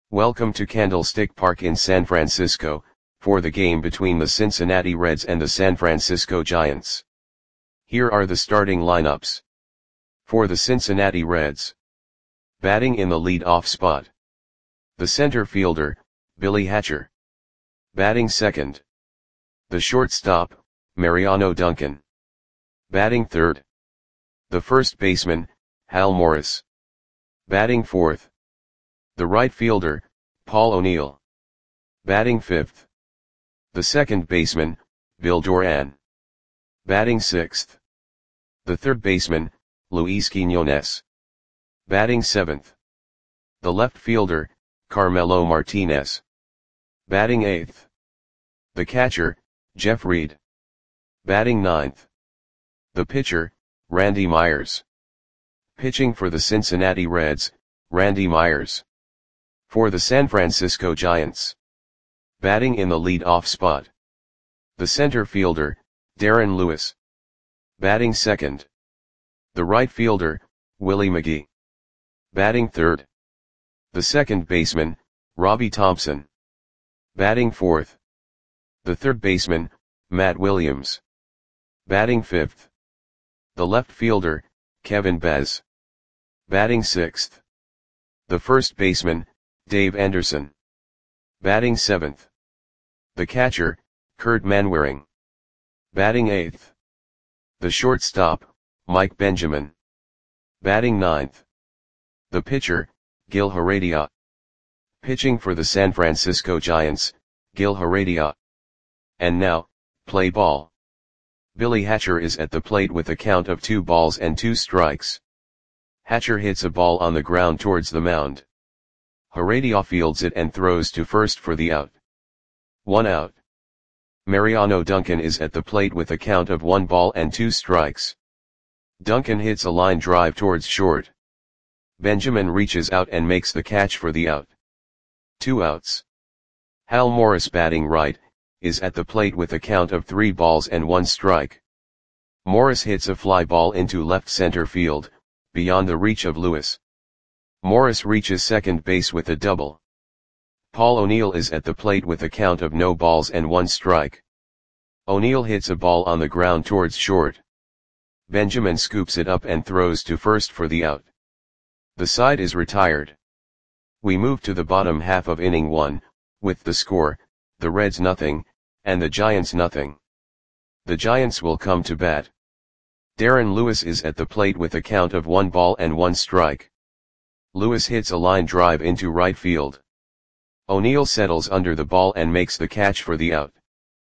Welcome to Candlestick Park in San Francisco, for the game between the Cincinnati Reds and the San Francisco Giants. Here are the starting lineups. For the Cincinnati Reds. Batting in the lead-off spot. The center fielder, Billy Hatcher. Batting second. The shortstop, Mariano Duncan. Batting third. The first baseman, Hal Morris. Batting fourth. The right fielder, Paul O'Neill. Batting fifth. The second baseman, Bill Doran. Batting sixth. The third baseman, Luis Quiñones. Batting seventh. The left fielder, Carmelo Martinez. Batting eighth. The catcher, Jeff Reed. Batting ninth. The pitcher, Randy Myers. Pitching for the Cincinnati Reds, Randy Myers. For the San Francisco Giants. Batting in the lead-off spot. The center fielder, Darren Lewis. Batting second. The right fielder, Willie McGee. Batting third. The second baseman, Robbie Thompson. Batting fourth. The third baseman, Matt Williams. Batting fifth. The left fielder, Kevin Bez. Batting sixth. The first baseman, Dave Anderson. Batting seventh. The catcher, Kurt Manwaring. Batting eighth. The shortstop, Mike Benjamin. Batting ninth. The pitcher, Gil Heredia. Pitching for the San Francisco Giants, Gil Heredia. And now, play ball. Billy Hatcher is at the plate with a count of 2 balls and 2 strikes. Hatcher hits a ball on the ground towards the mound. Heredia fields it and throws to first for the out. 1 out. Mariano Duncan is at the plate with a count of 1 ball and 2 strikes. Duncan hits a line drive towards short. Benjamin reaches out and makes the catch for the out. 2 outs. Hal Morris, batting right, is at the plate with a count of 3 balls and 1 strike. Morris hits a fly ball into left center field, beyond the reach of Lewis. Morris reaches second base with a double. Paul O'Neill is at the plate with a count of no balls and 1 strike. O'Neill hits a ball on the ground towards short. Benjamin scoops it up and throws to first for the out. The side is retired. We move to the bottom half of inning 1, with the score, the Reds nothing, and the Giants nothing. The Giants will come to bat. Darren Lewis is at the plate with a count of 1 ball and 1 strike. Lewis hits a line drive into right field. O'Neill settles under the ball and makes the catch for the out.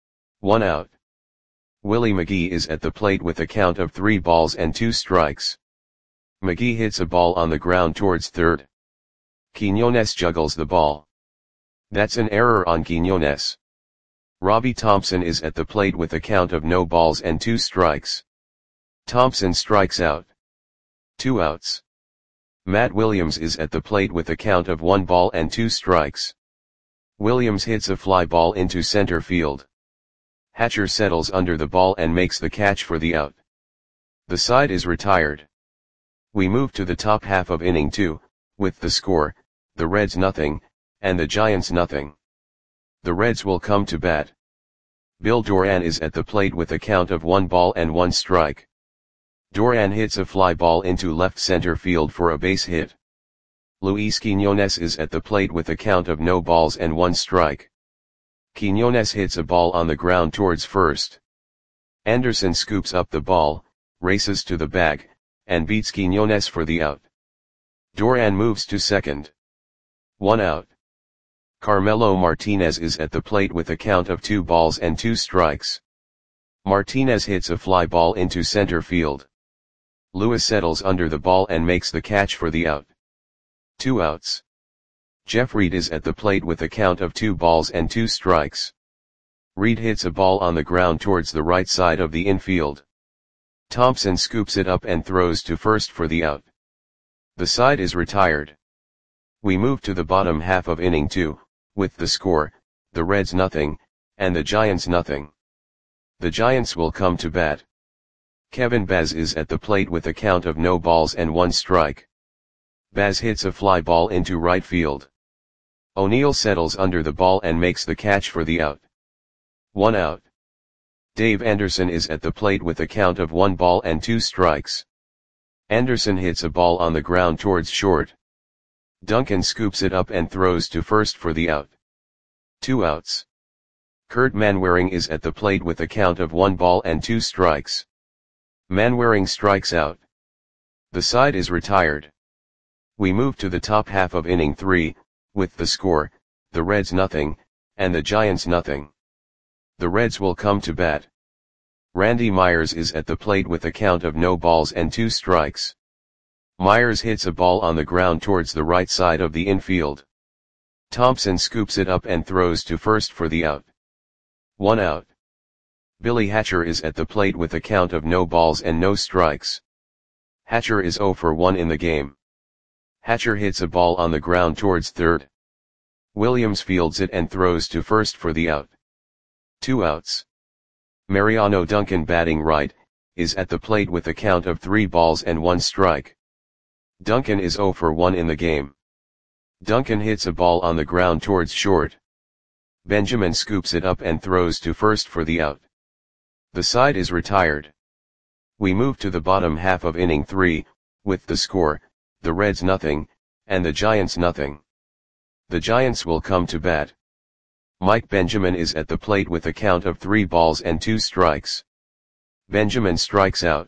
1 out. Willie McGee is at the plate with a count of 3 balls and 2 strikes. McGee hits a ball on the ground towards third. Quiñones juggles the ball. That's an error on Quiñones. Robbie Thompson is at the plate with a count of no balls and 2 strikes. Thompson strikes out. 2 outs. Matt Williams is at the plate with a count of 1 ball and 2 strikes. Williams hits a fly ball into center field. Hatcher settles under the ball and makes the catch for the out. The side is retired. We move to the top half of inning 2, with the score, the Reds nothing, and the Giants nothing. The Reds will come to bat. Bill Doran is at the plate with a count of 1 ball and 1 strike. Doran hits a fly ball into left center field for a base hit. Luis Quiñones is at the plate with a count of no balls and 1 strike. Quiñones hits a ball on the ground towards first. Anderson scoops up the ball, races to the bag, and beats Quiñones for the out. Doran moves to second. 1 out. Carmelo Martinez is at the plate with a count of 2 balls and 2 strikes. Martinez hits a fly ball into center field. Lewis settles under the ball and makes the catch for the out. 2 outs. Jeff Reed is at the plate with a count of 2 balls and 2 strikes. Reed hits a ball on the ground towards the right side of the infield. Thompson scoops it up and throws to first for the out. The side is retired. We move to the bottom half of inning 2, with the score, the Reds nothing, and the Giants nothing. The Giants will come to bat. Kevin Bez is at the plate with a count of no balls and 1 strike. Baz hits a fly ball into right field. O'Neill settles under the ball and makes the catch for the out. 1 out. Dave Anderson is at the plate with a count of 1 ball and 2 strikes. Anderson hits a ball on the ground towards short. Duncan scoops it up and throws to first for the out. 2 outs. Kurt Manwaring is at the plate with a count of 1 ball and 2 strikes. Manwaring strikes out. The side is retired. We move to the top half of inning 3, with the score, the Reds nothing, and the Giants nothing. The Reds will come to bat. Randy Myers is at the plate with a count of no balls and 2 strikes. Myers hits a ball on the ground towards the right side of the infield. Thompson scoops it up and throws to first for the out. 1 out. Billy Hatcher is at the plate with a count of no balls and no strikes. Hatcher is 0 for 1 in the game. Hatcher hits a ball on the ground towards third. Williams fields it and throws to first for the out. 2 outs. Mariano Duncan, batting right, is at the plate with a count of 3 balls and 1 strike. Duncan is 0 for 1 in the game. Duncan hits a ball on the ground towards short. Benjamin scoops it up and throws to first for the out. The side is retired. We move to the bottom half of inning 3, with the score, the Reds nothing, and the Giants nothing. The Giants will come to bat. Mike Benjamin is at the plate with a count of 3 balls and 2 strikes. Benjamin strikes out.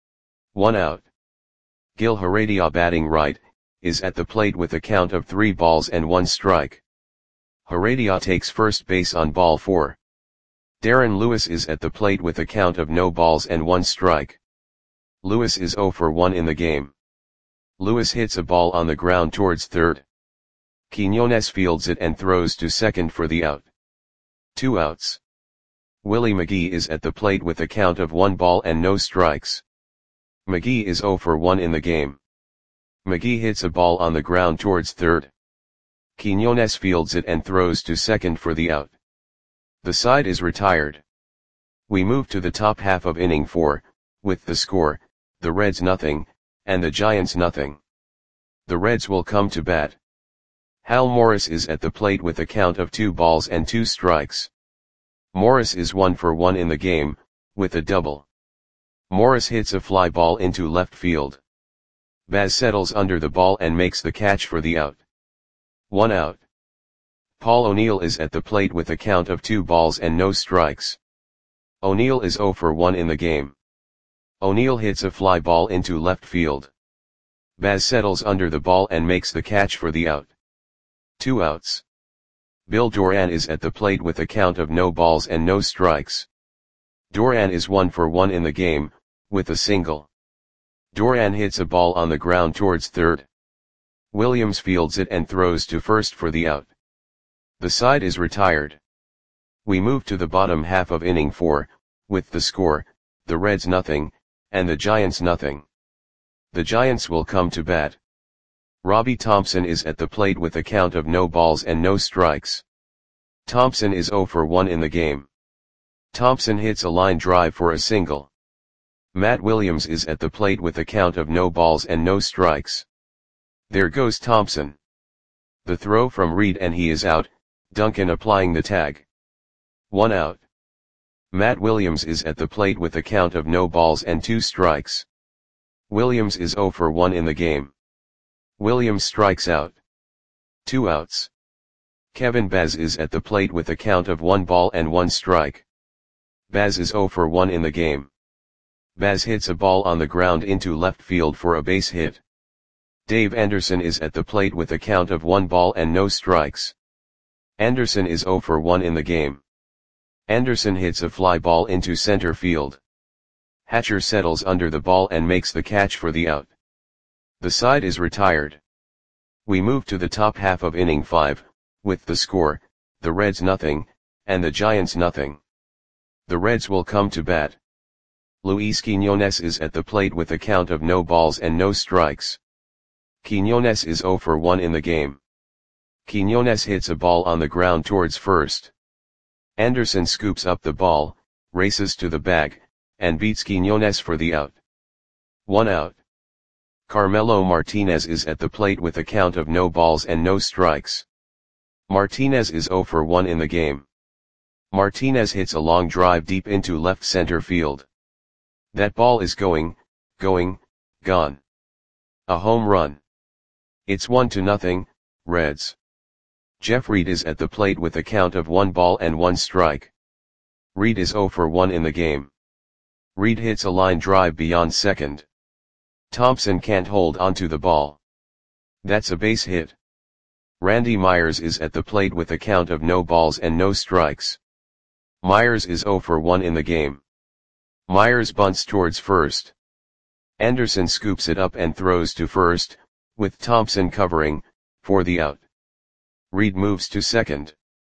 1 out. Gil Heredia, batting right, is at the plate with a count of 3 balls and 1 strike. Heredia takes first base on ball 4. Darren Lewis is at the plate with a count of no balls and 1 strike. Lewis is 0 for 1 in the game. Lewis hits a ball on the ground towards third. Quiñones fields it and throws to second for the out. 2 outs. Willie McGee is at the plate with a count of 1 ball and no strikes. McGee is 0 for 1 in the game. McGee hits a ball on the ground towards third. Quiñones fields it and throws to second for the out. The side is retired. We move to the top half of inning 4, with the score, the Reds nothing, and the Giants nothing. The Reds will come to bat. Hal Morris is at the plate with a count of 2 balls and 2 strikes. Morris is 1 for 1 in the game, with a double. Morris hits a fly ball into left field. Baz settles under the ball and makes the catch for the out. 1 out. Paul O'Neill is at the plate with a count of 2 balls and no strikes. O'Neill is 0 for 1 in the game. O'Neill hits a fly ball into left field. Baz settles under the ball and makes the catch for the out. 2 outs. Bill Doran is at the plate with a count of no balls and no strikes. Doran is 1 for 1 in the game, with a single. Doran hits a ball on the ground towards third. Williams fields it and throws to first for the out. The side is retired. We move to the bottom half of inning 4, with the score, the Reds nothing, and the Giants nothing. The Giants will come to bat. Robbie Thompson is at the plate with a count of no balls and no strikes. Thompson is 0 for 1 in the game. Thompson hits a line drive for a single. Matt Williams is at the plate with a count of no balls and no strikes. There goes Thompson. The throw from Reed and he is out, Duncan applying the tag. 1 out. Matt Williams is at the plate with a count of no balls and 2 strikes. Williams is 0 for 1 in the game. Williams strikes out. 2 outs. Kevin Baz is at the plate with a count of 1 ball and 1 strike. Baz is 0 for 1 in the game. Baz hits a ball on the ground into left field for a base hit. Dave Anderson is at the plate with a count of 1 ball and no strikes. Anderson is 0 for 1 in the game. Anderson hits a fly ball into center field. Hatcher settles under the ball and makes the catch for the out. The side is retired. We move to the top half of inning 5, with the score, the Reds nothing, and the Giants nothing. The Reds will come to bat. Luis Quiñones is at the plate with a count of no balls and no strikes. Quiñones is 0 for 1 in the game. Quiñones hits a ball on the ground towards first. Anderson scoops up the ball, races to the bag, and beats Quiñones for the out. 1 out. Carmelo Martinez is at the plate with a count of no balls and no strikes. Martinez is 0 for 1 in the game. Martinez hits a long drive deep into left center field. That ball is going, gone. A home run. It's 1-0, Reds. Jeff Reed is at the plate with a count of 1 ball and 1 strike. Reed is 0 for 1 in the game. Reed hits a line drive beyond second. Thompson can't hold onto the ball. That's a base hit. Randy Myers is at the plate with a count of no balls and no strikes. Myers is 0 for 1 in the game. Myers bunts towards first. Anderson scoops it up and throws to first, with Thompson covering, for the out. Reed moves to second.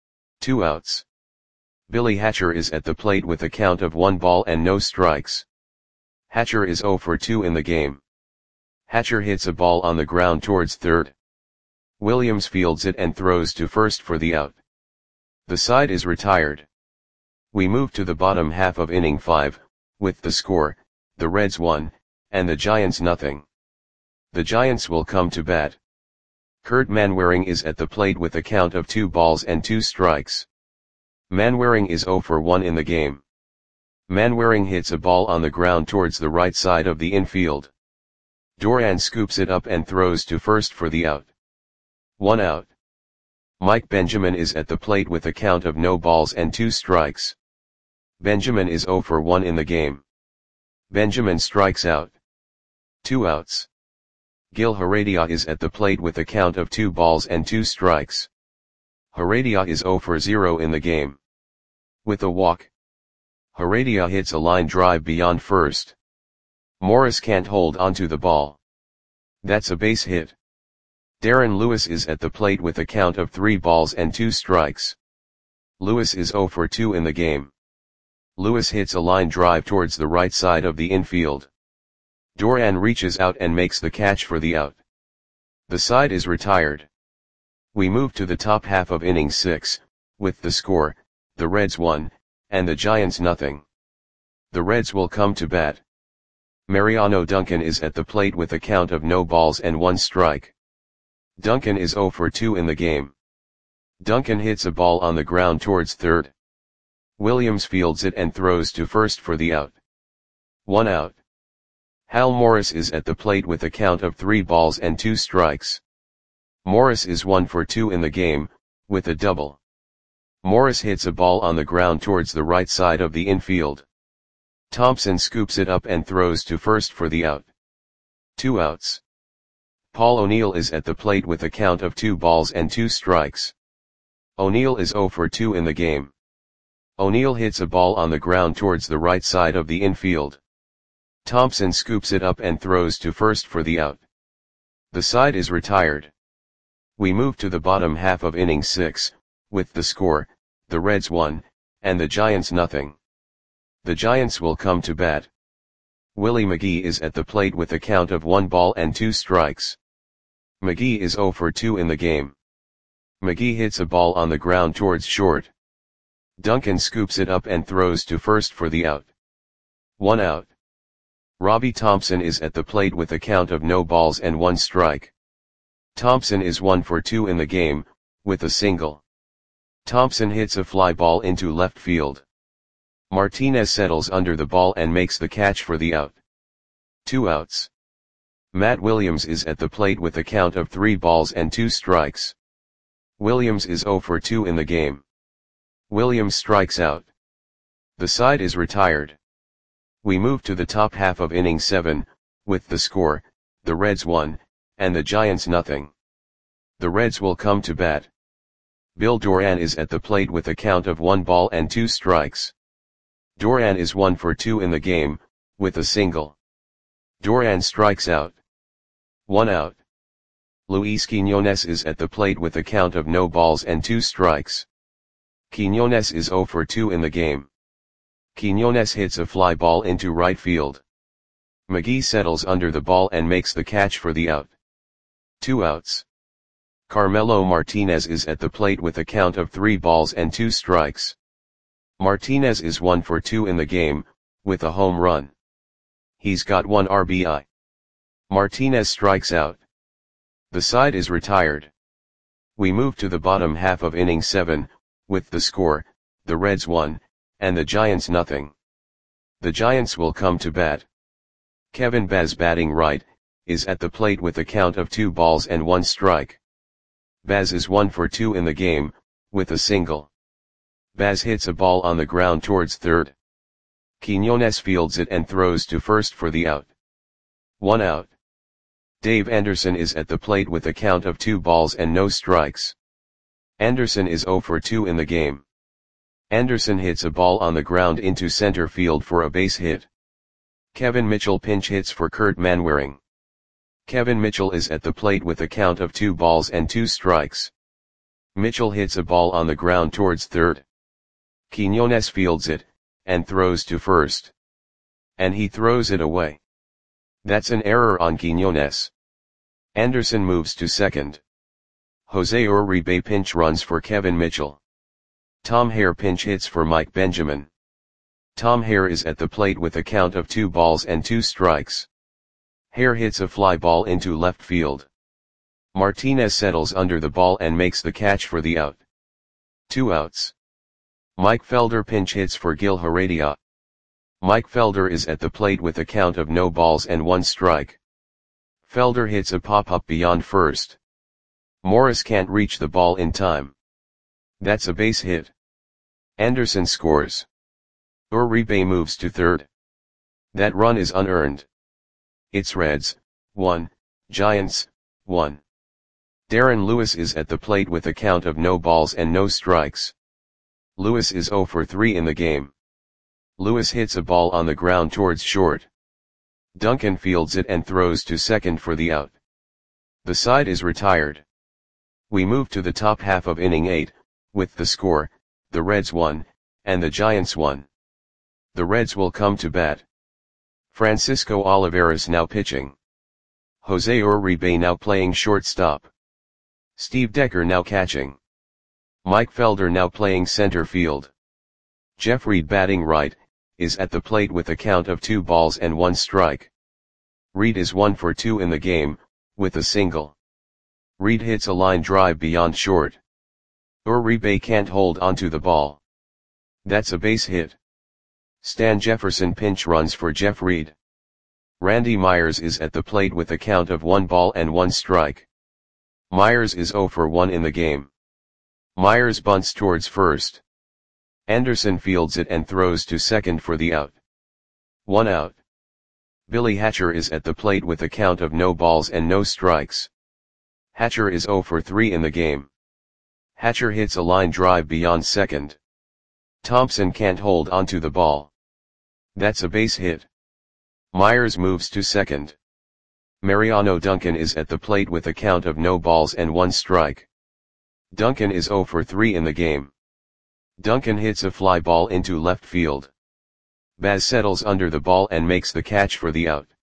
2 outs. Billy Hatcher is at the plate with a count of 1 ball and no strikes. Hatcher is 0 for 2 in the game. Hatcher hits a ball on the ground towards third. Williams fields it and throws to first for the out. The side is retired. We move to the bottom half of inning 5, with the score, the Reds 1, and the Giants 0. The Giants will come to bat. Kurt Manwaring is at the plate with a count of 2 balls and 2 strikes. Manwaring is 0 for 1 in the game. Manwaring hits a ball on the ground towards the right side of the infield. Doran scoops it up and throws to first for the out. 1 out. Mike Benjamin is at the plate with a count of no balls and 2 strikes. Benjamin is 0 for 1 in the game. Benjamin strikes out. 2 outs. Gil Heredia is at the plate with a count of 2 balls and 2 strikes. Heredia is 0 for 0 in the game. With a walk. Heredia hits a line drive beyond first. Morris can't hold onto the ball. That's a base hit. Darren Lewis is at the plate with a count of 3 balls and 2 strikes. Lewis is 0 for 2 in the game. Lewis hits a line drive towards the right side of the infield. Doran reaches out and makes the catch for the out. The side is retired. We move to the top half of inning 6, with the score, the Reds 1, and the Giants 0. The Reds will come to bat. Mariano Duncan is at the plate with a count of no balls and 1 strike. Duncan is 0 for 2 in the game. Duncan hits a ball on the ground towards third. Williams fields it and throws to first for the out. 1 out. Hal Morris is at the plate with a count of 3 balls and 2 strikes. Morris is 1 for 2 in the game, with a double. Morris hits a ball on the ground towards the right side of the infield. Thompson scoops it up and throws to first for the out. 2 outs. Paul O'Neill is at the plate with a count of 2 balls and 2 strikes. O'Neill is 0 for 2 in the game. O'Neill hits a ball on the ground towards the right side of the infield. Thompson scoops it up and throws to first for the out. The side is retired. We move to the bottom half of inning 6, with the score, the Reds 1, and the Giants 0. The Giants will come to bat. Willie McGee is at the plate with a count of 1 ball and 2 strikes. McGee is 0 for 2 in the game. McGee hits a ball on the ground towards short. Duncan scoops it up and throws to first for the out. 1 out. Robbie Thompson is at the plate with a count of no balls and 1 strike. Thompson is 1 for 2 in the game, with a single. Thompson hits a fly ball into left field. Martinez settles under the ball and makes the catch for the out. 2 outs. Matt Williams is at the plate with a count of 3 balls and 2 strikes. Williams is 0 for 2 in the game. Williams strikes out. The side is retired. We move to the top half of inning 7, with the score, the Reds 1, and the Giants 0. The Reds will come to bat. Bill Doran is at the plate with a count of 1 ball and 2 strikes. Doran is 1 for 2 in the game, with a single. Doran strikes out. 1 out. Luis Quiñones is at the plate with a count of no balls and 2 strikes. Quiñones is 0 for 2 in the game. Quiñones hits a fly ball into right field. McGee settles under the ball and makes the catch for the out. 2 outs. Carmelo Martinez is at the plate with a count of 3 balls and 2 strikes. Martinez is 1 for 2 in the game, with a home run. He's got 1 RBI. Martinez strikes out. The side is retired. We move to the bottom half of inning 7, with the score, the Reds 1, and the Giants nothing. The Giants will come to bat. Kevin Baz, batting right, is at the plate with a count of 2 balls and 1 strike. Baz is 1 for 2 in the game, with a single. Baz hits a ball on the ground towards third. Quiñones fields it and throws to first for the out. 1 out. Dave Anderson is at the plate with a count of 2 balls and no strikes. Anderson is 0 for 2 in the game. Anderson hits a ball on the ground into center field for a base hit. Kevin Mitchell pinch hits for Kurt Manwaring. Kevin Mitchell is at the plate with a count of 2 balls and 2 strikes. Mitchell hits a ball on the ground towards third. Quiñones fields it, and throws to first. And he throws it away. That's an error on Quiñones. Anderson moves to second. Jose Uribe pinch runs for Kevin Mitchell. Tom Hare pinch hits for Mike Benjamin. Tom Hare is at the plate with a count of 2 balls and 2 strikes. Hare hits a fly ball into left field. Martinez settles under the ball and makes the catch for the out. 2 outs. Mike Felder pinch hits for Gil Heredia. Mike Felder is at the plate with a count of no balls and 1 strike. Felder hits a pop-up beyond first. Morris can't reach the ball in time. That's a base hit. Anderson scores. Uribe moves to third. That run is unearned. It's Reds, 1, Giants, 1. Darren Lewis is at the plate with a count of no balls and no strikes. Lewis is 0 for 3 in the game. Lewis hits a ball on the ground towards short. Duncan fields it and throws to second for the out. The side is retired. We move to the top half of inning 8, with the score, the Reds 1, and the Giants 1. The Reds will come to bat. Francisco Olivares now pitching. Jose Uribe now playing shortstop. Steve Decker now catching. Mike Felder now playing center field. Jeff Reed, batting right, is at the plate with a count of 2 balls and 1 strike. Reed is 1 for 2 in the game, with a single. Reed hits a line drive beyond short. Uribe can't hold onto the ball. That's a base hit. Stan Jefferson pinch runs for Jeff Reed. Randy Myers is at the plate with a count of 1 ball and 1 strike. Myers is 0 for 1 in the game. Myers bunts towards first. Anderson fields it and throws to second for the out. 1 out. Billy Hatcher is at the plate with a count of no balls and no strikes. Hatcher is 0 for 3 in the game. Hatcher hits a line drive beyond second. Thompson can't hold onto the ball. That's a base hit. Myers moves to second. Mariano Duncan is at the plate with a count of no balls and 1 strike. Duncan is 0 for 3 in the game. Duncan hits a fly ball into left field. Baz settles under the ball and makes the catch for the out.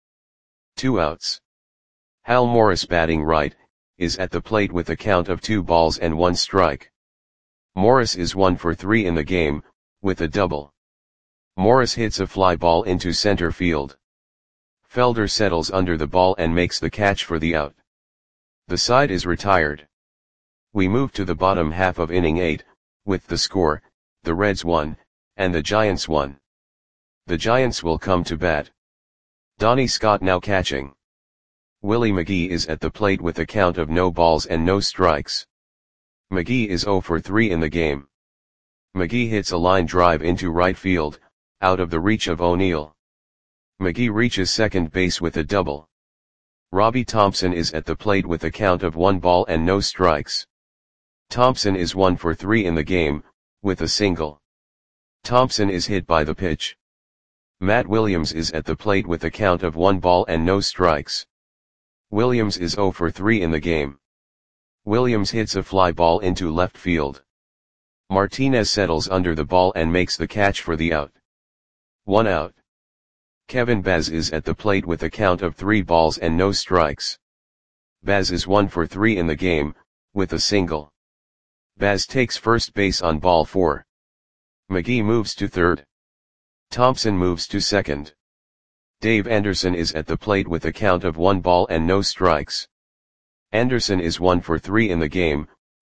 2 outs. Hal Morris, batting right, is at the plate with a count of 2 balls and 1 strike. Morris is 1 for 3 in the game, with a double. Morris hits a fly ball into center field. Felder settles under the ball and makes the catch for the out. The side is retired. We move to the bottom half of inning 8, with the score, the Reds 1, and the Giants 1. The Giants will come to bat. Donnie Scott now catching. Willie McGee is at the plate with a count of no balls and no strikes. McGee is 0 for 3 in the game. McGee hits a line drive into right field, out of the reach of O'Neill. McGee reaches second base with a double. Robbie Thompson is at the plate with a count of 1 ball and no strikes. Thompson is 1 for 3 in the game, with a single. Thompson is hit by the pitch. Matt Williams is at the plate with a count of 1 ball and no strikes. Williams is 0 for 3 in the game. Williams hits a fly ball into left field. Martinez settles under the ball and makes the catch for the out. 1 out. Kevin Baz is at the plate with a count of 3 balls and no strikes. Baz is 1 for 3 in the game, with a single. Baz takes first base on ball 4. McGee moves to third. Thompson moves to second. Dave Anderson is at the plate with a count of 1 ball and no strikes. Anderson is 1 for 3 in the game,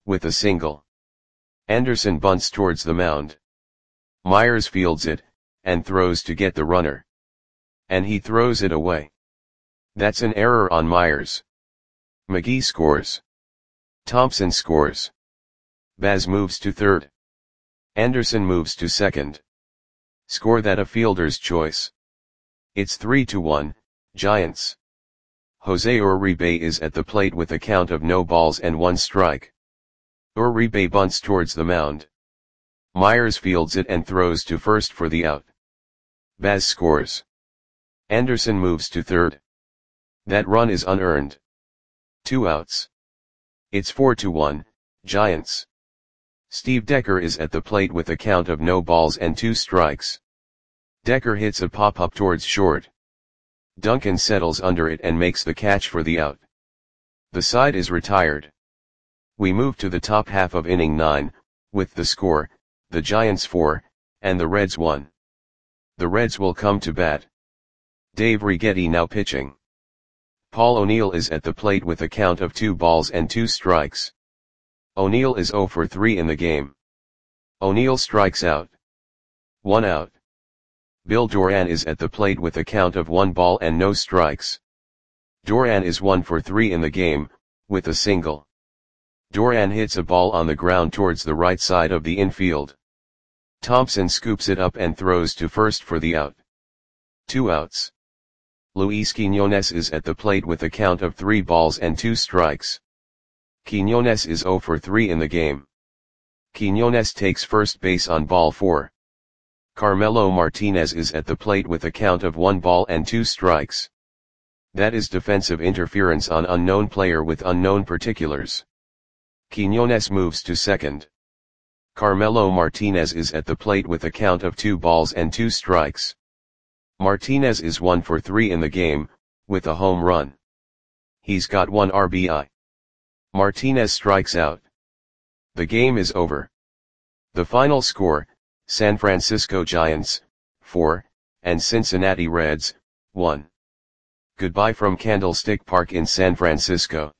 with a single. Anderson bunts towards the mound. Myers fields it, and throws to get the runner. And he throws it away. That's an error on Myers. McGee scores. Thompson scores. Baz moves to third. Anderson moves to second. Score that a fielder's choice. It's 3-1, Giants. Jose Uribe is at the plate with a count of no balls and 1 strike. Uribe bunts towards the mound. Myers fields it and throws to first for the out. Baz scores. Anderson moves to third. That run is unearned. 2 outs. It's 4-1, Giants. Steve Decker is at the plate with a count of no balls and 2 strikes. Decker hits a pop-up towards short. Duncan settles under it and makes the catch for the out. The side is retired. We move to the top half of inning 9, with the score, the Giants 4, and the Reds 1. The Reds will come to bat. Dave Righetti now pitching. Paul O'Neill is at the plate with a count of 2 balls and 2 strikes. O'Neill is 0 for 3 in the game. O'Neill strikes out. 1 out. Bill Doran is at the plate with a count of 1 ball and no strikes. Doran is 1 for 3 in the game, with a single. Doran hits a ball on the ground towards the right side of the infield. Thompson scoops it up and throws to first for the out. 2 outs. Luis Quiñones is at the plate with a count of 3 balls and 2 strikes. Quiñones is 0 for 3 in the game. Quiñones takes first base on ball 4. Carmelo Martinez is at the plate with a count of 1 ball and 2 strikes. That is defensive interference on unknown player with unknown particulars. Quiñones moves to second. Carmelo Martinez is at the plate with a count of 2 balls and 2 strikes. Martinez is 1 for 3 in the game, with a home run. He's got 1 RBI. Martinez strikes out. The game is over. The final score, San Francisco Giants, 4, and Cincinnati Reds, 1. Goodbye from Candlestick Park in San Francisco.